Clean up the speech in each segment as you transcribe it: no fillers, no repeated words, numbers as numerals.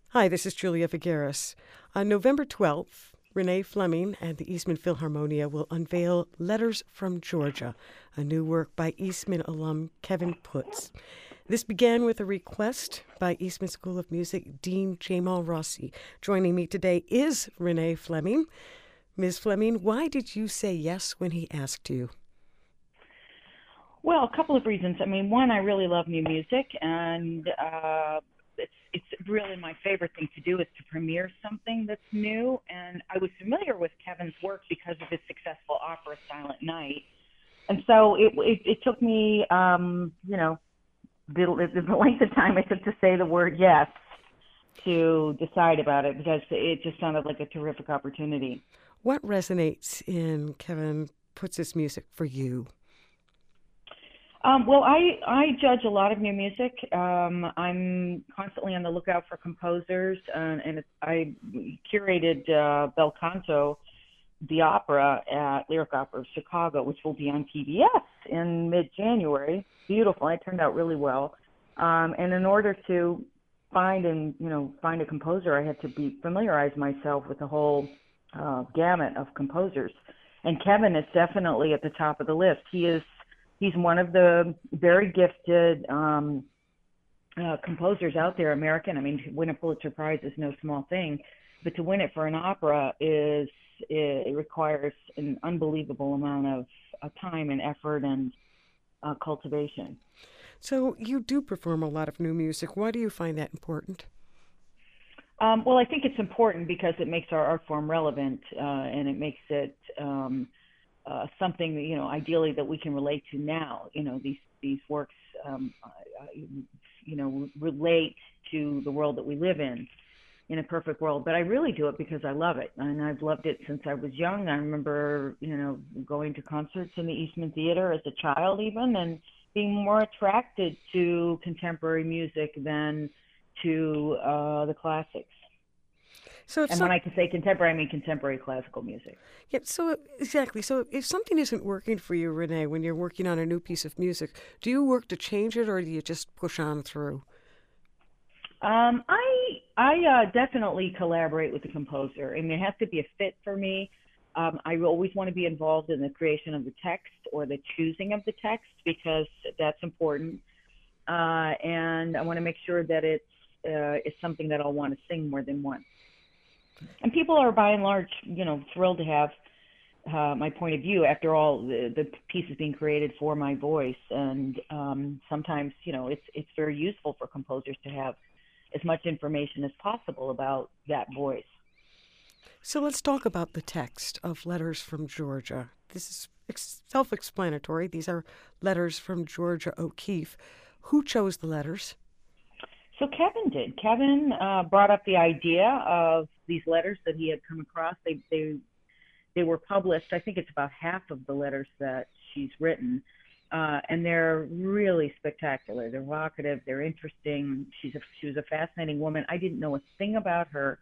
Hi, this is Julia Figueres. On November 12th, Renee Fleming and the Eastman Philharmonia will unveil Letters from Georgia, a new work by Eastman alum Kevin Putz. This began with a request by Eastman School of Music Dean Jamal Rossi. Joining me today is Renee Fleming. Ms. Fleming, why did you say yes when he asked you? Well, a couple of reasons. I mean, one, I really love new music, and it's really my favorite thing to do is to premiere something that's new. And I was familiar with Kevin's work because of his successful opera Silent Night, and so it took me, the length of time it took to say the word yes to decide about it because it just sounded like a terrific opportunity. What resonates in Kevin Putz's music for you? Well, I judge a lot of new music. I'm constantly on the lookout for composers, I curated Bel Canto, the opera at Lyric Opera of Chicago, which will be on PBS in mid-January. Beautiful. It turned out really well. And in order to find a composer, I had to familiarize myself with the whole gamut of composers. And Kevin is definitely at the top of the list. He's one of the very gifted composers out there, American. I mean, to win a Pulitzer Prize is no small thing, but to win it for an opera it requires an unbelievable amount of time and effort and cultivation. So you do perform a lot of new music. Why do you find that important? Well, I think it's important because it makes our art form relevant, and it makes it something ideally that we can relate to now. These works, relate to the world that we live in a perfect world. But I really do it because I love it, and I've loved it since I was young. I remember, going to concerts in the Eastman Theater as a child, even, and being more attracted to contemporary music than to the classics. And when I can say contemporary, I mean contemporary classical music. Yeah, so exactly. So if something isn't working for you, Renee, when you're working on a new piece of music, do you work to change it or do you just push on through? I definitely collaborate with the composer. I mean, it has to be a fit for me. I always want to be involved in the creation of the text or the choosing of the text because that's important. And I want to make sure that it's something that I'll want to sing more than once. And people are by and large, thrilled to have my point of view. After all, the piece is being created for my voice, and sometimes, it's very useful for composers to have as much information as possible about that voice. So let's talk about the text of Letters from Georgia. This is self-explanatory. These are letters from Georgia O'Keeffe. Who chose the letters? So Kevin did. Kevin brought up the idea of these letters that he had come across. They were published. I think it's about half of the letters that she's written, and they're really spectacular. They're evocative. They're interesting. She was a fascinating woman. I didn't know a thing about her,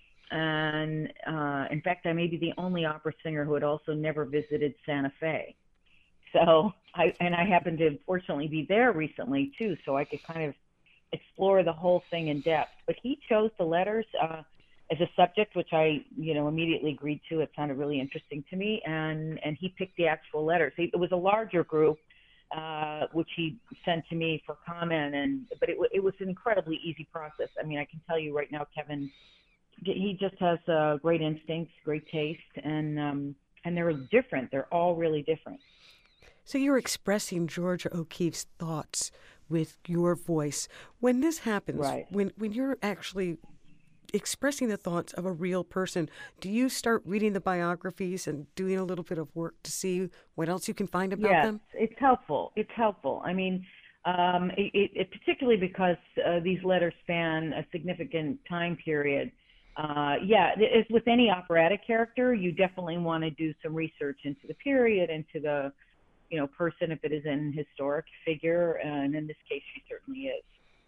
and in fact, I may be the only opera singer who had also never visited Santa Fe. So I happened to fortunately be there recently too, so I could kind of explore the whole thing in depth. But he chose the letters as a subject, which I, immediately agreed to. It sounded really interesting to me, and he picked the actual letters. It was a larger group, which he sent to me for comment, but it was an incredibly easy process. I mean, I can tell you right now, Kevin, he just has great instincts, great taste, and they're different. They're all really different. So you're expressing Georgia O'Keeffe's thoughts with your voice. When this happens, right. when you're actually expressing the thoughts of a real person, do you start reading the biographies and doing a little bit of work to see what else you can find about them? Yes, it's helpful. It's helpful. I mean, it particularly because these letters span a significant time period. As with any operatic character, you definitely want to do some research into the period, into the person, if it is an historic figure, and in this case, she certainly is.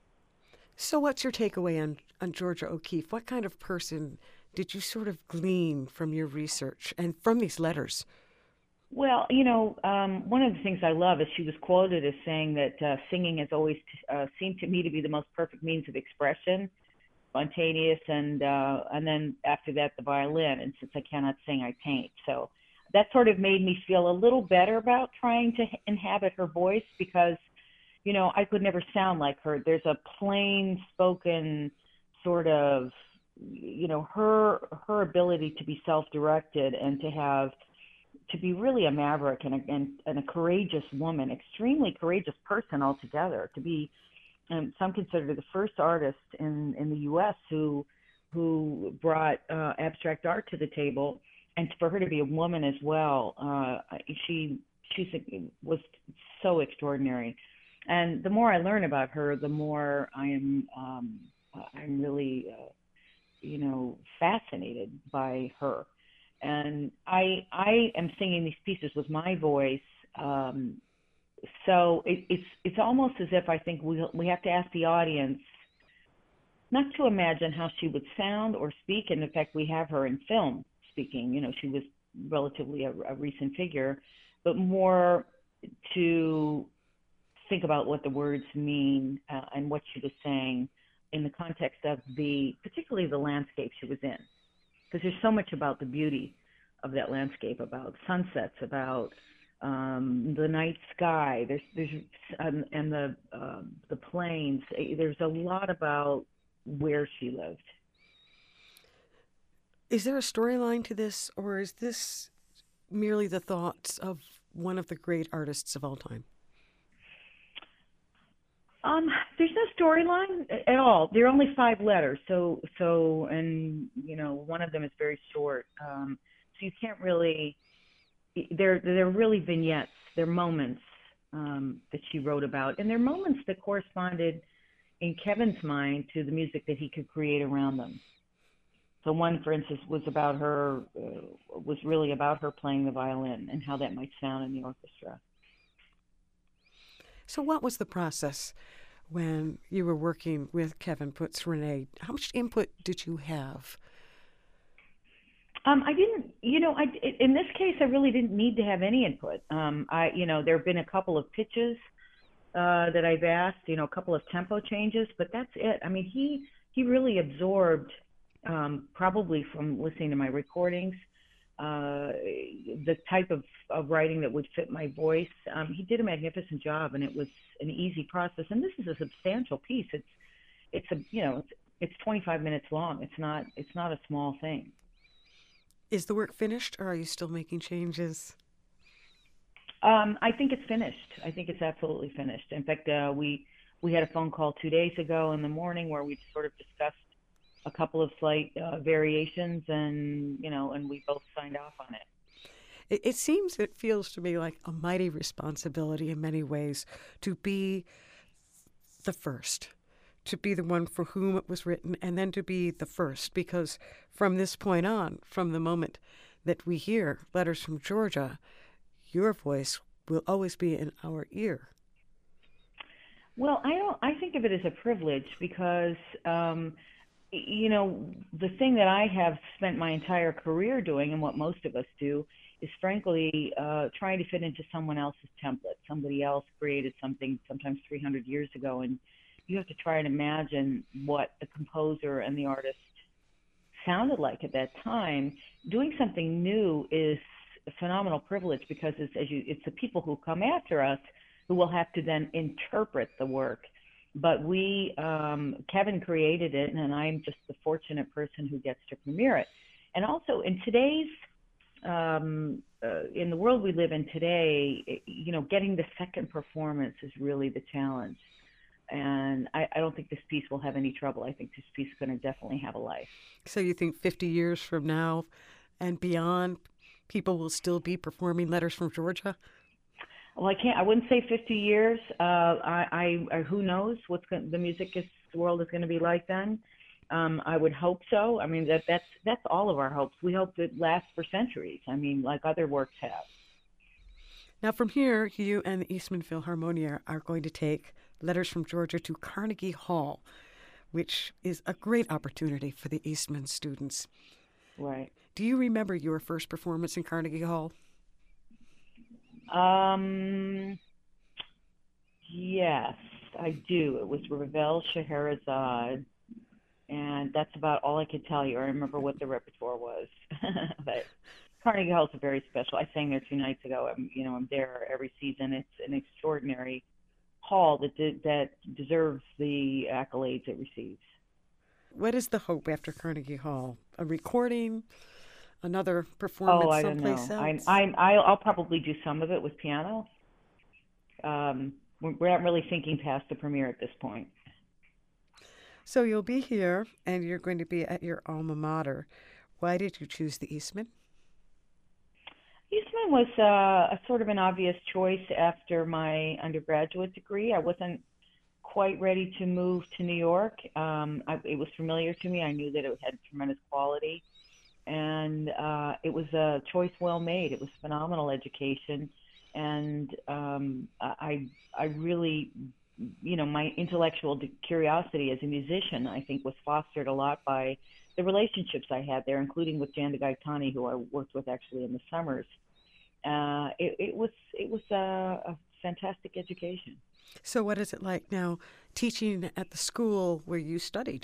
So what's your takeaway on Georgia O'Keeffe? What kind of person did you sort of glean from your research and from these letters? Well, one of the things I love is she was quoted as saying that singing has always seemed to me to be the most perfect means of expression. spontaneous, and then after that the violin. And since I cannot sing, I paint. So that sort of made me feel a little better about trying to inhabit her voice, because I could never sound like her. There's a plain spoken sort of, her ability to be self-directed and to be really a maverick and a courageous woman, extremely courageous person altogether. To be, some consider her the first artist in the U.S. who brought abstract art to the table, and for her to be a woman as well, she was so extraordinary. And the more I learn about her, the more I'm really fascinated by her. And I am singing these pieces with my voice. So it's almost as if I think we have to ask the audience not to imagine how she would sound or speak. And in fact, we have her in film speaking. She was relatively a recent figure, but more to think about what the words mean, and what she was saying in the context of particularly the landscape she was in. Because there's so much about the beauty of that landscape, about sunsets, about the night sky. There's and the plains. There's a lot about where she lived. Is there a storyline to this, or is this merely the thoughts of one of the great artists of all time? There's no storyline at all. There are only 5 letters, so and one of them is very short. So you can't really. They're really vignettes. They're moments that she wrote about, and they're moments that corresponded in Kevin's mind to the music that he could create around them. So one, for instance, was about her. Was really about her playing the violin and how that might sound in the orchestra. So what was the process when you were working with Kevin Putz, Renee? How much input did you have? I didn't, in this case, I really didn't need to have any input. There have been a couple of pitches that I've asked, a couple of tempo changes, but that's it. I mean, he really absorbed, probably from listening to my recordings, the type of writing that would fit my voice. He did a magnificent job, and it was an easy process. And this is a substantial piece. It's 25 minutes long. It's not a small thing. Is the work finished, or are you still making changes? I think it's finished. I think it's absolutely finished. In fact, we had a phone call 2 days ago in the morning where we sort of discussed a couple of slight variations, and we both signed off on it. It feels to me like a mighty responsibility in many ways to be the first, to be the one for whom it was written, and then to be the first, because from this point on, from the moment that we hear Letters from Georgia, your voice will always be in our ear. Well, I think of it as a privilege because, the thing that I have spent my entire career doing, and what most of us do, is frankly trying to fit into someone else's template. Somebody else created something sometimes 300 years ago, and you have to try and imagine what the composer and the artist sounded like at that time. Doing something new is a phenomenal privilege because it's the people who come after us who will have to then interpret the work. But Kevin created it, and I'm just the fortunate person who gets to premiere it. And also in today's, in the world we live in today, getting the second performance is really the challenge. And I don't think this piece will have any trouble. I think this piece is going to definitely have a life. So you think 50 years from now and beyond, people will still be performing Letters from Georgia? Well, I wouldn't say 50 years. Who knows what the music world is going to be like then. I would hope so. I mean, that's all of our hopes. We hope it lasts for centuries. I mean, like other works have. Now, from here, you and the Eastman Philharmonia are going to take Letters from Georgia to Carnegie Hall, which is a great opportunity for the Eastman students. Right. Do you remember your first performance in Carnegie Hall? Yes, I do. It was Ravel Scheherazade, and that's about all I could tell you. I remember what the repertoire was, but Carnegie Hall is very special. I sang there 2 nights ago. I'm there every season. It's an extraordinary hall that deserves the accolades it receives. What is the hope after Carnegie Hall? A recording, another Oh, performance I don't someplace know. else? I'll probably do some of it with piano. We're not really thinking past the premiere at this point. So you'll be here, and you're going to be at your alma mater. Why did you choose the Eastman? Eastman was a sort of an obvious choice after my undergraduate degree. I wasn't quite ready to move to New York. It was familiar to me. I knew that it had tremendous quality, and it was a choice well made. It was phenomenal education, and I really, my intellectual curiosity as a musician, I think, was fostered a lot by the relationships I had there, including with Jan DeGaetani, who I worked with actually in the summers. It was a fantastic education. So what is it like now teaching at the school where you studied?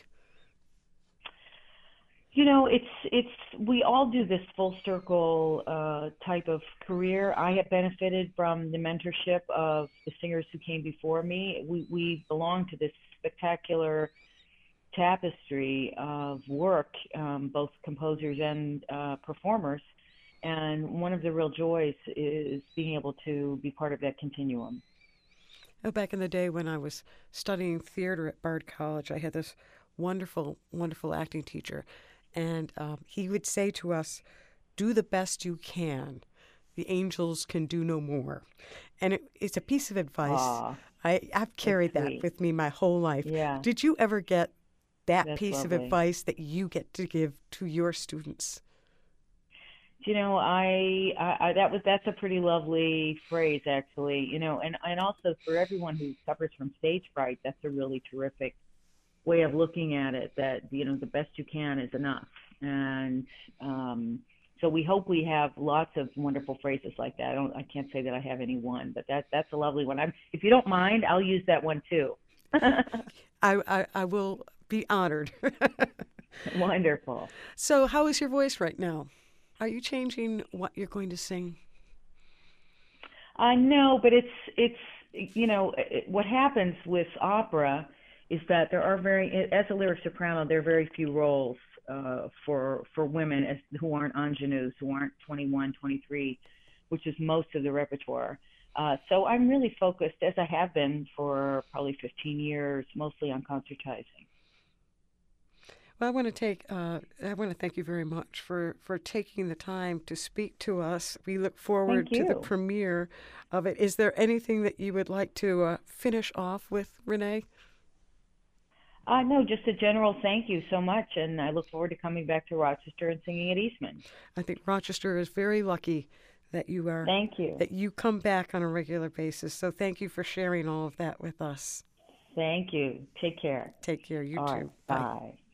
It's we all do this full circle type of career. I have benefited from the mentorship of the singers who came before me. We belong to this spectacular tapestry of work, both composers and performers. And one of the real joys is being able to be part of that continuum. Oh, back in the day when I was studying theater at Bard College, I had this wonderful, wonderful acting teacher. And he would say to us, do the best you can. The angels can do no more. And it's a piece of advice. Ah, I've that's carried that sweet. with me my whole life. Yeah, Did you ever get that that's piece of lovely. advice that you get to give to your students? That's a pretty lovely phrase actually. And also for everyone who suffers from stage fright, that's a really terrific way of looking at it. That the best you can is enough, and so we hope we have lots of wonderful phrases like that. I can't say that I have any one, but that's a lovely one. If you don't mind, I'll use that one too. I will be honored. Wonderful. So, how is your voice right now? Are you changing what you're going to sing? I know, but what happens with opera is that there are as a lyric soprano, there are very few roles for women who aren't ingenues, who aren't 21, 23, which is most of the repertoire. So I'm really focused, as I have been for probably 15 years, mostly on concertizing. Well, I want to thank you very much for taking the time to speak to us. We look Thank forward to the you. premiere of it. Is there anything that you would like to finish off with, Renee? No, just a general thank you so much, and I look forward to coming back to Rochester and singing at Eastman. I think Rochester is very lucky Thank you. that you come back on a regular basis. So thank you for sharing all of that with us. Thank you. Take care. Take care. You All right. too. Bye. Bye.